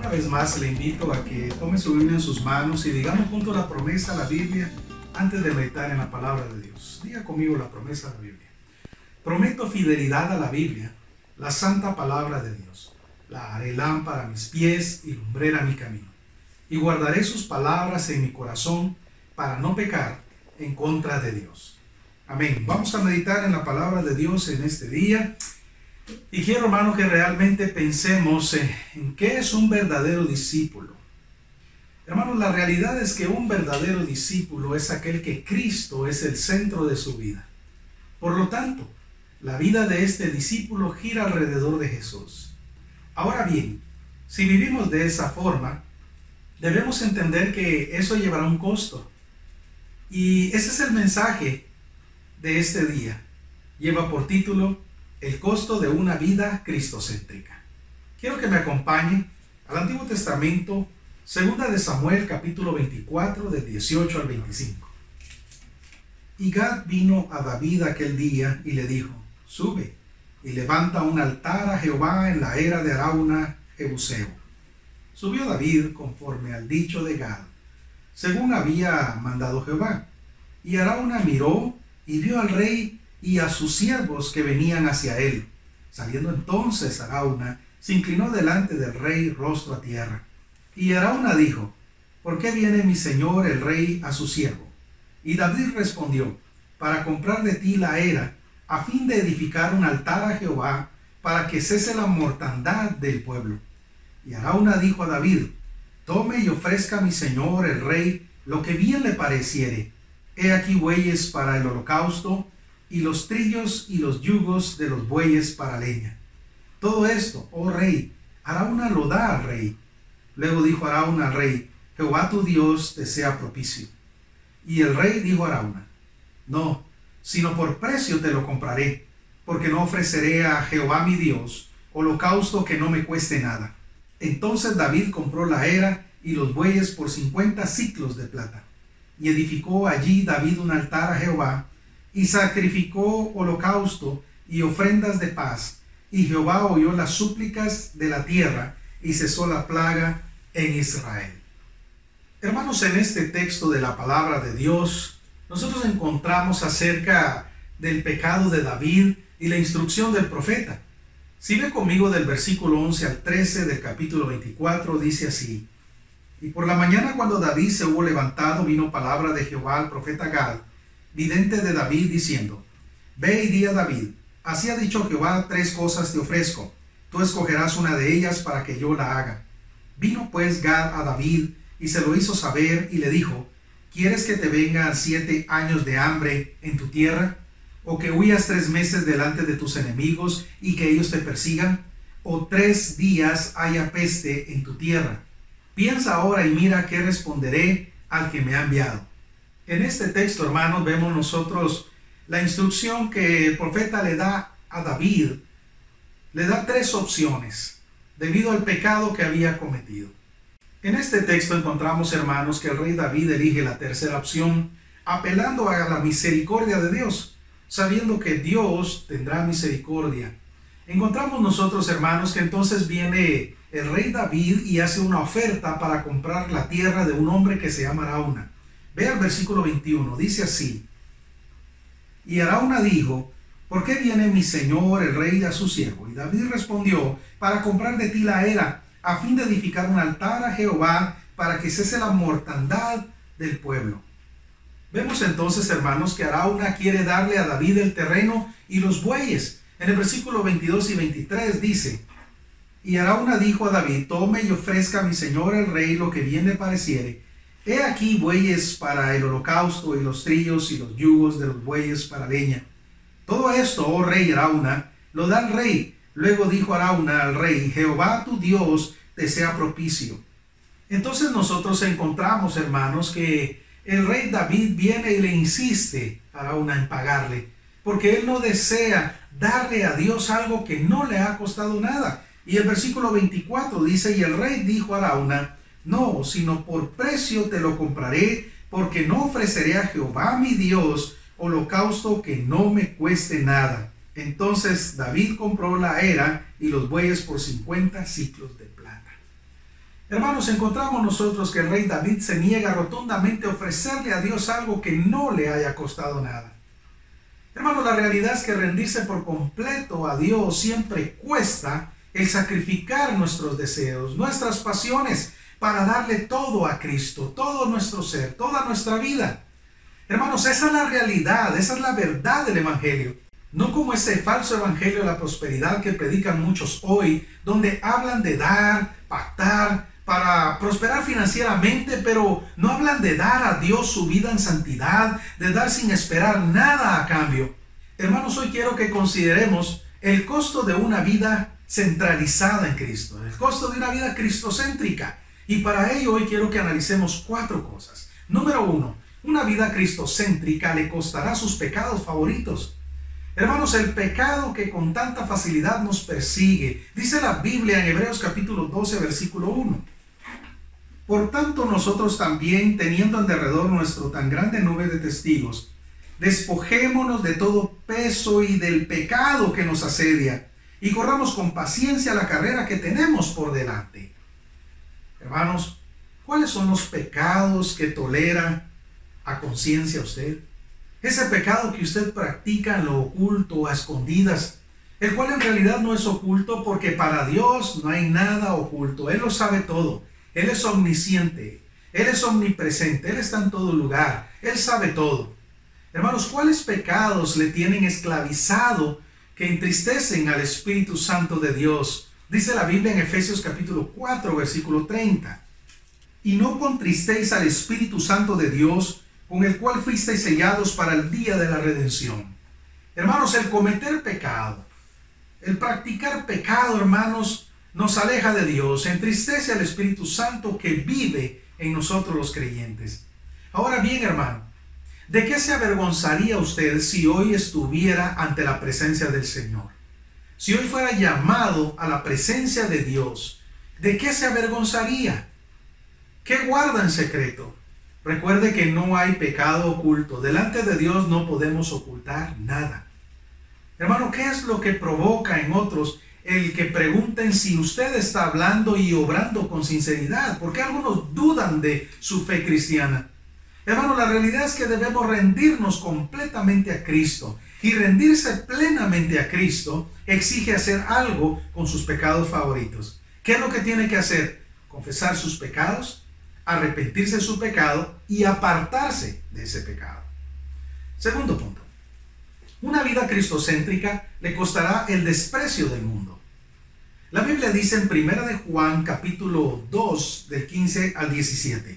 vez más le invito a que tome su Biblia en sus manos y digamos juntos la promesa, la Biblia, antes de meditar en la palabra de Dios. Diga conmigo la promesa de la Biblia. Prometo fidelidad a la Biblia, la santa palabra de Dios. La haré lámpara a mis pies y lumbrera a mi camino. Y guardaré sus palabras en mi corazón para no pecar en contra de Dios. Amén. Vamos a meditar en la palabra de Dios en este día. Y quiero, hermano, que realmente pensemos en qué es un verdadero discípulo. Hermanos, la realidad es que un verdadero discípulo es aquel que Cristo es el centro de su vida. Por lo tanto, la vida de este discípulo gira alrededor de Jesús. Ahora bien, si vivimos de esa forma, debemos entender que eso llevará un costo. Y ese es el mensaje de este día. Lleva por título El costo de una vida cristocéntrica. Quiero que me acompañe al Antiguo Testamento, segunda de Samuel, capítulo 24, del 18 al 25. Y Gad vino a David aquel día y le dijo: sube y levanta un altar a Jehová en la era de Arauna Jebuseo. Subió David conforme al dicho de Gad, según había mandado Jehová. Y Arauna miró y vio al rey y a sus siervos que venían hacia él. Saliendo entonces Arauna, se inclinó delante del rey rostro a tierra. Y Arauna dijo: ¿por qué viene mi señor el rey a su siervo? Y David respondió: para comprar de ti la era, a fin de edificar un altar a Jehová, para que cese la mortandad del pueblo. Y Arauna dijo a David: tome y ofrezca a mi señor el rey lo que bien le pareciere. He aquí bueyes para el holocausto, y los trillos y los yugos de los bueyes para leña. Todo esto, oh rey, Arauna lo da al rey. Luego dijo Arauna al rey: Jehová tu Dios te sea propicio. Y el rey dijo a Arauna: no, sino por precio te lo compraré, porque no ofreceré a Jehová mi Dios holocausto que no me cueste nada. Entonces David compró la era y los bueyes por 50 siclos de plata. Y edificó allí David un altar a Jehová, y sacrificó holocausto y ofrendas de paz. Y Jehová oyó las súplicas de la tierra, y cesó la plaga en Israel. Hermanos, en este texto de la palabra de Dios, nosotros encontramos acerca del pecado de David y la instrucción del profeta. Si ve conmigo del versículo 11 al 13 del capítulo 24, dice así: y por la mañana, cuando David se hubo levantado, vino palabra de Jehová al profeta Gad, vidente de David, diciendo: ve y di a David, así ha dicho Jehová, 3 cosas te ofrezco, tú escogerás una de ellas para que yo la haga. Vino pues Gad a David y se lo hizo saber y le dijo: ¿quieres que te vengan 7 años de hambre en tu tierra? ¿O que huyas 3 meses delante de tus enemigos y que ellos te persigan? ¿O 3 días haya peste en tu tierra? Piensa ahora y mira qué responderé al que me ha enviado. En este texto, hermanos, vemos nosotros la instrucción que el profeta le da a David. Le da 3 opciones debido al pecado que había cometido. En este texto encontramos, hermanos, que el rey David elige la tercera opción, apelando a la misericordia de Dios, sabiendo que Dios tendrá misericordia. Encontramos nosotros, hermanos, que entonces viene el rey David y hace una oferta para comprar la tierra de un hombre que se llama Arauna. Vea el versículo 21, dice así: y Arauna dijo: ¿por qué viene mi señor el rey a su siervo? Y David respondió: para comprar de ti la era, a fin de edificar un altar a Jehová, para que cese la mortandad del pueblo. Vemos entonces, hermanos, que Arauna quiere darle a David el terreno y los bueyes. En el versículo 22 y 23 dice: y Arauna dijo a David: tome y ofrezca a mi señor el rey lo que bien le pareciere. He aquí bueyes para el holocausto, y los trillos y los yugos de los bueyes para leña. Todo esto, oh rey Arauna, lo da el rey. Luego dijo Arauna al rey: Jehová tu Dios te sea propicio. Entonces nosotros encontramos, hermanos, que el rey David viene y le insiste a Arauna en pagarle, porque él no desea darle a Dios algo que no le ha costado nada. Y el versículo 24 dice: y el rey dijo a Arauna: no, sino por precio te lo compraré, porque no ofreceré a Jehová mi Dios holocausto que no me cueste nada. Entonces David compró la era y los bueyes por 50 siclos de plata. Hermanos, encontramos nosotros que el rey David se niega rotundamente a ofrecerle a Dios algo que no le haya costado nada. Hermanos, la realidad es que rendirse por completo a Dios siempre cuesta el sacrificar nuestros deseos, nuestras pasiones, para darle todo a Cristo, todo nuestro ser, toda nuestra vida. Hermanos, esa es la realidad, esa es la verdad del Evangelio. No como ese falso evangelio de la prosperidad que predican muchos hoy, donde hablan de dar, pactar, para prosperar financieramente, pero no hablan de dar a Dios su vida en santidad, de dar sin esperar nada a cambio. Hermanos, hoy quiero que consideremos el costo de una vida centralizada en Cristo, el costo de una vida cristocéntrica. Y para ello hoy quiero que analicemos 4 cosas. Número 1, una vida cristocéntrica le costará sus pecados favoritos. Hermanos, el pecado que con tanta facilidad nos persigue, dice la Biblia en Hebreos capítulo 12, versículo 1. Por tanto, nosotros también, teniendo en derredor nuestro tan grande nube de testigos, despojémonos de todo peso y del pecado que nos asedia, y corramos con paciencia la carrera que tenemos por delante. Hermanos, ¿cuáles son los pecados que tolera a conciencia usted? Ese pecado que usted practica en lo oculto, a escondidas, el cual en realidad no es oculto porque para Dios no hay nada oculto. Él lo sabe todo. Él es omnisciente. Él es omnipresente. Él está en todo lugar. Él sabe todo. Hermanos, ¿cuáles pecados le tienen esclavizado que entristecen al Espíritu Santo de Dios? Dice la Biblia en Efesios capítulo 4, versículo 30. Y no contristéis al Espíritu Santo de Dios, con el cual fuisteis sellados para el día de la redención. Hermanos, el cometer pecado, el practicar pecado, hermanos, nos aleja de Dios, entristece al Espíritu Santo que vive en nosotros los creyentes. Ahora bien, hermano, ¿de qué se avergonzaría usted si hoy estuviera ante la presencia del Señor? Si hoy fuera llamado a la presencia de Dios, ¿de qué se avergonzaría? ¿Qué guarda en secreto? Recuerde que no hay pecado oculto. Delante de Dios no podemos ocultar nada. Hermano, ¿qué es lo que provoca en otros el que pregunten si usted está hablando y obrando con sinceridad? Porque algunos dudan de su fe cristiana. Hermano, la realidad es que debemos rendirnos completamente a Cristo. Y rendirse plenamente a Cristo exige hacer algo con sus pecados favoritos. ¿Qué es lo que tiene que hacer? Confesar sus pecados, arrepentirse de su pecado y apartarse de ese pecado. Segundo punto. Una vida cristocéntrica le costará el desprecio del mundo. La Biblia dice en 1 de Juan capítulo 2 del 15 al 17.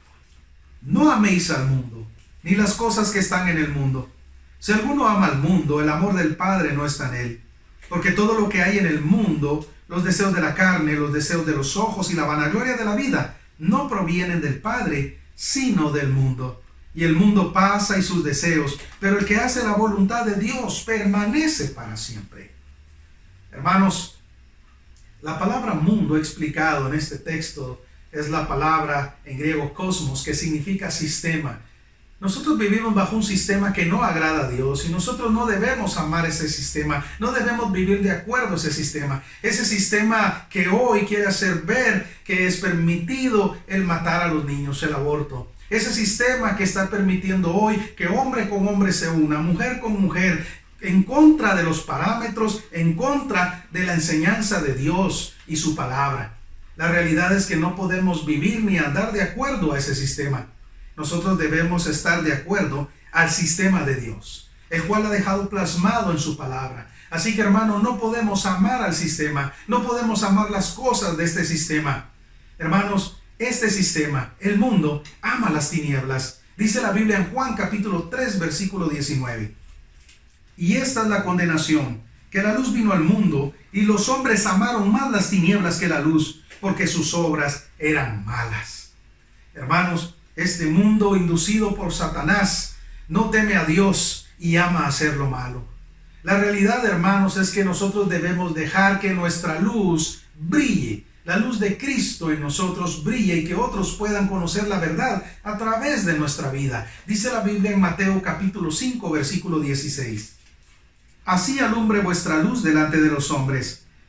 No améis al mundo, ni las cosas que están en el mundo. Si alguno ama al mundo, el amor del Padre no está en él. Porque todo lo que hay en el mundo, los deseos de la carne, los deseos de los ojos y la vanagloria de la vida, no provienen del Padre, sino del mundo. Y el mundo pasa y sus deseos, pero el que hace la voluntad de Dios permanece para siempre. Hermanos, la palabra mundo explicado en este texto es la palabra en griego cosmos, que significa sistema. Nosotros vivimos bajo un sistema que no agrada a Dios y nosotros no debemos amar ese sistema, no debemos vivir de acuerdo a ese sistema que hoy quiere hacer ver que es permitido el matar a los niños, el aborto. Ese sistema que está permitiendo hoy que hombre con hombre se una, mujer con mujer, en contra de los parámetros, en contra de la enseñanza de Dios y su palabra. La realidad es que no podemos vivir ni andar de acuerdo a ese sistema. Nosotros debemos estar de acuerdo al sistema de Dios, el cual ha dejado plasmado en su palabra. Así que, hermano, no podemos amar al sistema, no podemos amar las cosas de este sistema. Hermanos, este sistema, el mundo, ama las tinieblas. Dice la Biblia en Juan capítulo 3, versículo 19. Y esta es la condenación, que la luz vino al mundo, y los hombres amaron más las tinieblas que la luz, porque sus obras eran malas. Hermanos, este mundo inducido por Satanás no teme a Dios y ama hacer lo malo. La realidad, hermanos, es que nosotros debemos dejar que nuestra luz brille. La luz de Cristo en nosotros brille y que otros puedan conocer la verdad a través de nuestra vida. Dice la Biblia en Mateo capítulo 5, versículo 16. Así alumbre vuestra luz delante de los hombres,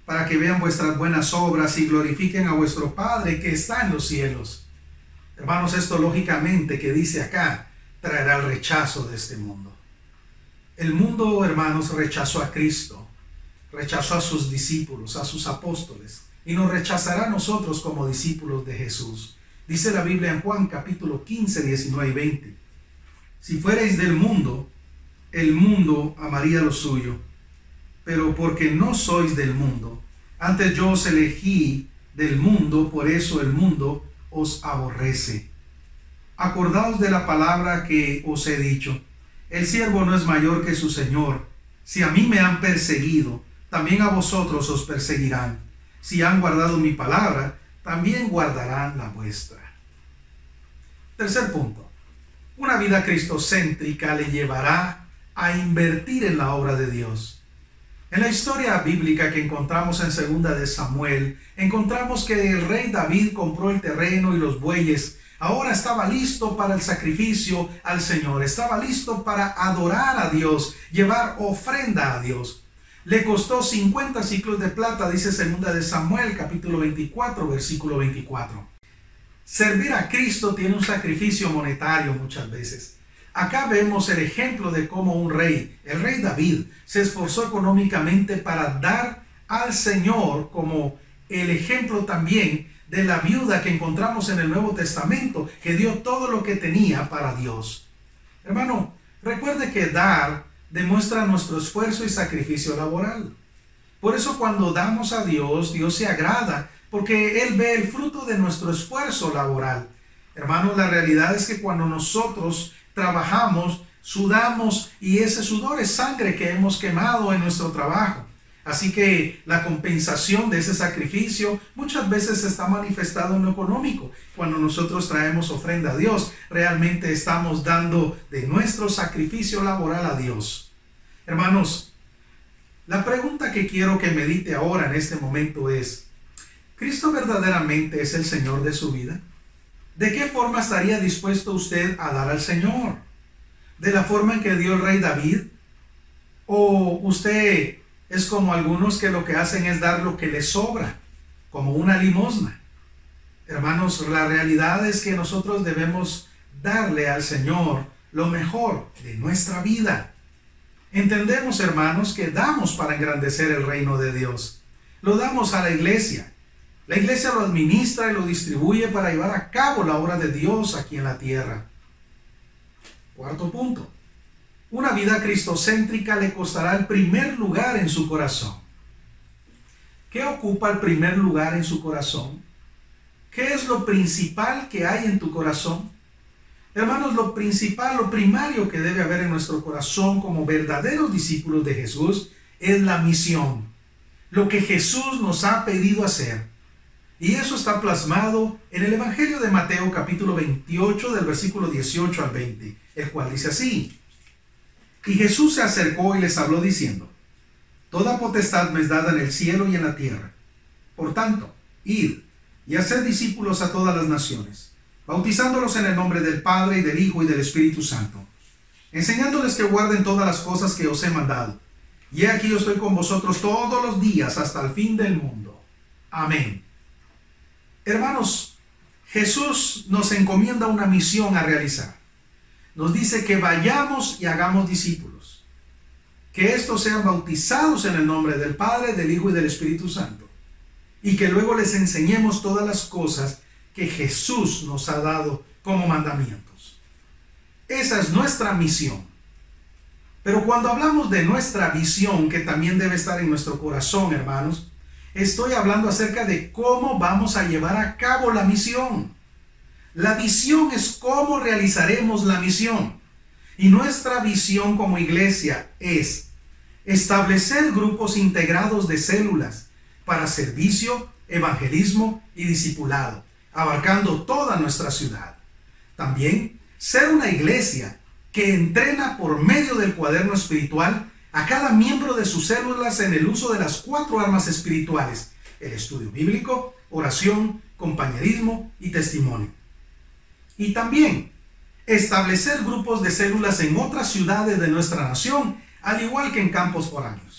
para que vean vuestras buenas obras y glorifiquen a vuestro Padre que está en los cielos. Hermanos, esto lógicamente que dice acá, traerá el rechazo de este mundo. El mundo, hermanos, rechazó a Cristo, rechazó a sus discípulos, a sus apóstoles, y nos rechazará a nosotros como discípulos de Jesús. Dice la Biblia en Juan capítulo 15, 19 y 20. Si fuerais del mundo, el mundo amaría lo suyo, pero porque no sois del mundo, antes yo os elegí del mundo, por eso el mundo os aborrece. Acordaos de la palabra que os he dicho, el siervo no es mayor que su Señor. Si a mí me han perseguido, también a vosotros os perseguirán. Si han guardado mi palabra, también guardarán la vuestra. Tercer punto. Una vida cristocéntrica le llevará a invertir en la obra de Dios. En la historia bíblica que encontramos en 2 de Samuel, encontramos que el rey David compró el terreno y los bueyes. Ahora estaba listo para el sacrificio al Señor. Estaba listo para adorar a Dios, llevar ofrenda a Dios. Le costó 50 ciclos de plata, dice 2 de Samuel, capítulo 24, versículo 24. Servir a Cristo tiene un sacrificio monetario muchas veces. Acá vemos el ejemplo de cómo un rey, el rey David, se esforzó económicamente para dar al Señor, como el ejemplo también de la viuda que encontramos en el Nuevo Testamento, que dio todo lo que tenía para Dios. Hermano, recuerde que dar demuestra nuestro esfuerzo y sacrificio laboral. Por eso cuando damos a Dios, Dios se agrada, porque Él ve el fruto de nuestro esfuerzo laboral. Hermano, la realidad es que cuando nosotros trabajamos, sudamos, y ese sudor es sangre que hemos quemado en nuestro trabajo. Así que la compensación de ese sacrificio muchas veces está manifestado en lo económico. Cuando nosotros traemos ofrenda a Dios, realmente estamos dando de nuestro sacrificio laboral a Dios. Hermanos, la pregunta que quiero que medite ahora en este momento es, ¿Cristo verdaderamente es el Señor de su vida? ¿De qué forma estaría dispuesto usted a dar al Señor? ¿De la forma en que dio el rey David? ¿O usted es como algunos que lo que hacen es dar lo que les sobra, como una limosna? Hermanos, la realidad es que nosotros debemos darle al Señor lo mejor de nuestra vida. Entendemos, hermanos, que damos para engrandecer el reino de Dios. Lo damos a la iglesia. La iglesia lo administra y lo distribuye para llevar a cabo la obra de Dios aquí en la tierra. Cuarto punto. Una vida cristocéntrica le costará el primer lugar en su corazón. ¿Qué ocupa el primer lugar en su corazón? ¿Qué es lo principal que hay en tu corazón? Hermanos, lo principal, lo primario que debe haber en nuestro corazón como verdaderos discípulos de Jesús es la misión. Lo que Jesús nos ha pedido hacer. Y eso está plasmado en el Evangelio de Mateo capítulo 28 del versículo 18 al 20, el cual dice así. Y Jesús se acercó y les habló diciendo, toda potestad me es dada en el cielo y en la tierra. Por tanto, id y haced discípulos a todas las naciones, bautizándolos en el nombre del Padre y del Hijo y del Espíritu Santo, enseñándoles que guarden todas las cosas que os he mandado. Y he aquí yo estoy con vosotros todos los días hasta el fin del mundo. Amén. Hermanos, Jesús nos encomienda una misión a realizar. Nos dice que vayamos y hagamos discípulos, que estos sean bautizados en el nombre del Padre, del Hijo y del Espíritu Santo, y que luego les enseñemos todas las cosas que Jesús nos ha dado como mandamientos. Esa es nuestra misión. Pero cuando hablamos de nuestra visión, que también debe estar en nuestro corazón, hermanos, estoy hablando acerca de cómo vamos a llevar a cabo la misión. La visión es cómo realizaremos la misión. Y nuestra visión como iglesia es establecer grupos integrados de células para servicio, evangelismo y discipulado, abarcando toda nuestra ciudad. También ser una iglesia que entrena por medio del cuaderno espiritual a cada miembro de sus células en el uso de las 4 armas espirituales: el estudio bíblico, oración, compañerismo y testimonio. Y también establecer grupos de células en otras ciudades de nuestra nación, al igual que en campos foráneos.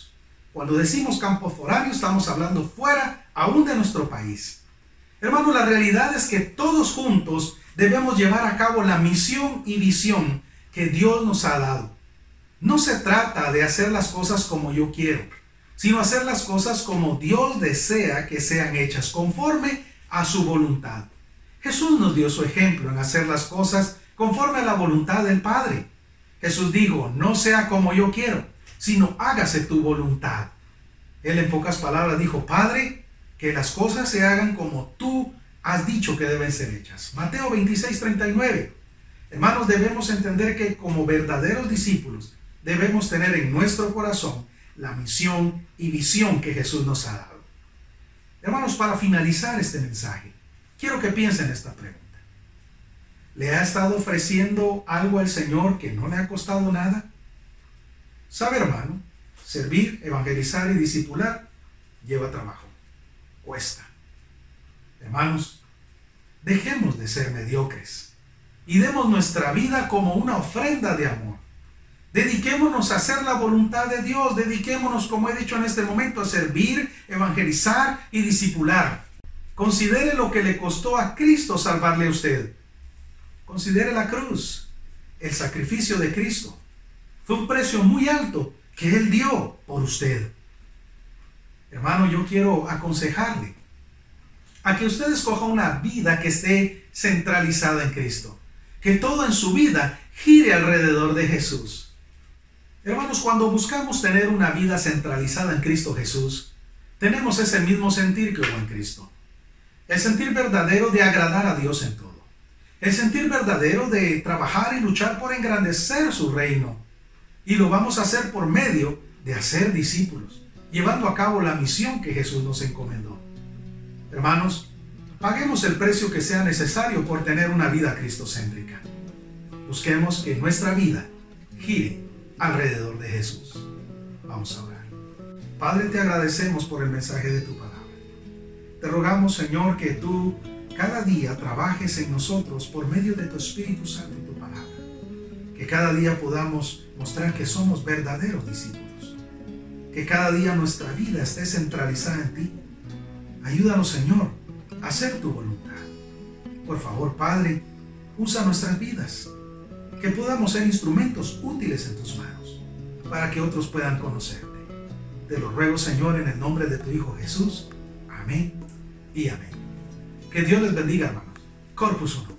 Cuando decimos campo foráneo, estamos hablando fuera aún de nuestro país. Hermanos, la realidad es que todos juntos debemos llevar a cabo la misión y visión que Dios nos ha dado. No se trata de hacer las cosas como yo quiero, sino hacer las cosas como Dios desea que sean hechas, conforme a su voluntad. Jesús nos dio su ejemplo en hacer las cosas conforme a la voluntad del Padre. Jesús dijo, no sea como yo quiero, sino hágase tu voluntad. Él en pocas palabras dijo, Padre, que las cosas se hagan como tú has dicho que deben ser hechas. Mateo 26:39. Hermanos, debemos entender que como verdaderos discípulos debemos tener en nuestro corazón la misión y visión que Jesús nos ha dado. Hermanos, para finalizar este mensaje, quiero que piensen esta pregunta. ¿Le ha estado ofreciendo algo al Señor que no le ha costado nada? ¿Sabe, hermano? Servir, evangelizar y discipular lleva trabajo. Cuesta. Hermanos, dejemos de ser mediocres y demos nuestra vida como una ofrenda de amor. Dediquémonos a hacer la voluntad de Dios. Dediquémonos, como he dicho en este momento, a servir, evangelizar y discipular. Considere lo que le costó a Cristo salvarle a usted. Considere la cruz, el sacrificio de Cristo. Fue un precio muy alto que Él dio por usted. Hermano, yo quiero aconsejarle a que usted escoja una vida que esté centralizada en Cristo. Que todo en su vida gire alrededor de Jesús. Hermanos, cuando buscamos tener una vida centralizada en Cristo Jesús, tenemos ese mismo sentir que hubo en Cristo. El sentir verdadero de agradar a Dios en todo. El sentir verdadero de trabajar y luchar por engrandecer su reino. Y lo vamos a hacer por medio de hacer discípulos, llevando a cabo la misión que Jesús nos encomendó. Hermanos, paguemos el precio que sea necesario por tener una vida cristocéntrica. Busquemos que nuestra vida gire alrededor de Jesús. Vamos a orar. Padre, te agradecemos por el mensaje de tu palabra. Te rogamos, Señor, que tú cada día trabajes en nosotros por medio de tu Espíritu Santo y tu palabra. Que cada día podamos mostrar que somos verdaderos discípulos. Que cada día nuestra vida esté centralizada en ti. Ayúdanos, Señor, a hacer tu voluntad. Por favor, Padre, usa nuestras vidas. Que podamos ser instrumentos útiles en tus manos para que otros puedan conocerte. Te lo ruego, Señor, en el nombre de tu Hijo Jesús. Amén y amén. Que Dios les bendiga, hermanos. Corpus Uno.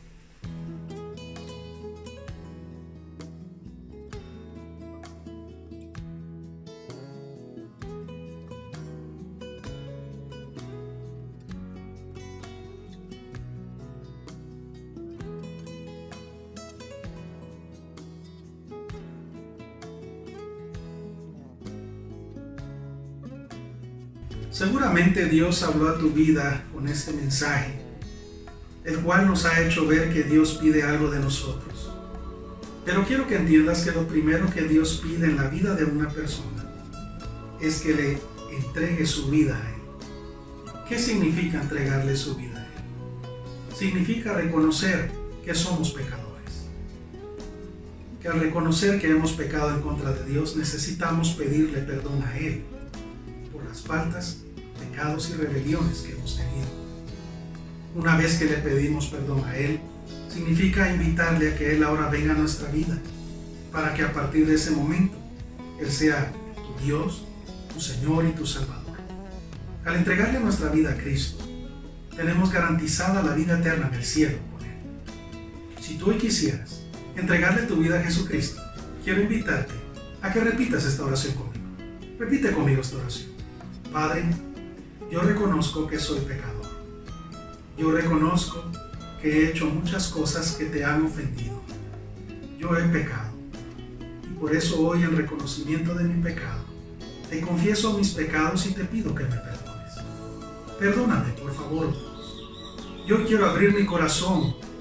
Seguramente Dios habló a tu vida con este mensaje, el cual nos ha hecho ver que Dios pide algo de nosotros. Pero quiero que entiendas que lo primero que Dios pide en la vida de una persona es que le entregue su vida a Él. ¿Qué significa entregarle su vida a Él? Significa reconocer que somos pecadores. Que al reconocer que hemos pecado en contra de Dios, necesitamos pedirle perdón a Él por las faltas, pecados y rebeliones que hemos tenido. Una vez que le pedimos perdón a Él, significa invitarle a que Él ahora venga a nuestra vida, para que a partir de ese momento Él sea tu Dios, tu Señor y tu Salvador. Al entregarle nuestra vida a Cristo, tenemos garantizada la vida eterna en el cielo con Él. Si tú hoy quisieras entregarle tu vida a Jesucristo, quiero invitarte a que repitas esta oración conmigo. Repite conmigo esta oración. Padre, yo reconozco que soy pecador. Yo reconozco que he hecho muchas cosas que te han ofendido. Yo he pecado. Y por eso hoy, en reconocimiento de mi pecado, te confieso mis pecados y te pido que me perdones. Perdóname, por favor, Dios. Yo quiero abrir mi corazón